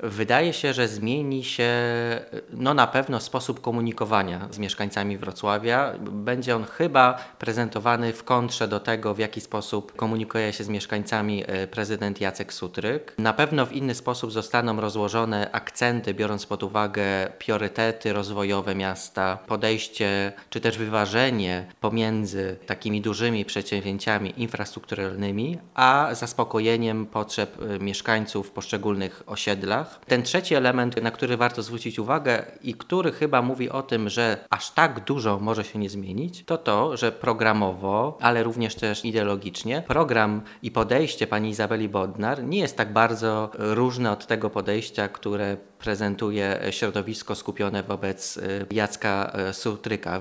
Wydaje się, że zmieni się na pewno sposób komunikowania z mieszkańcami Wrocławia. Będzie on chyba prezentowany w kontrze do tego, w jaki sposób komunikuje się z mieszkańcami prezydent Jacek Sutryk. Na pewno w inny sposób zostaną rozłożone akcenty, biorąc pod uwagę priorytety rozwojowe miasta, podejście czy też wyważenie pomiędzy takimi dużymi przedsięwzięciami infrastrukturalnymi, a zaspokojeniem potrzeb mieszkańców w poszczególnych osiedlach. Ten trzeci element, na który warto zwrócić uwagę i który chyba mówi o tym, że aż tak dużo może się nie zmienić, to, że programowo, ale również też ideologicznie, program i podejście pani Izabeli Bodnar nie jest tak bardzo różne od tego podejścia, które prezentuje środowisko skupione wobec Jacka Sutryka.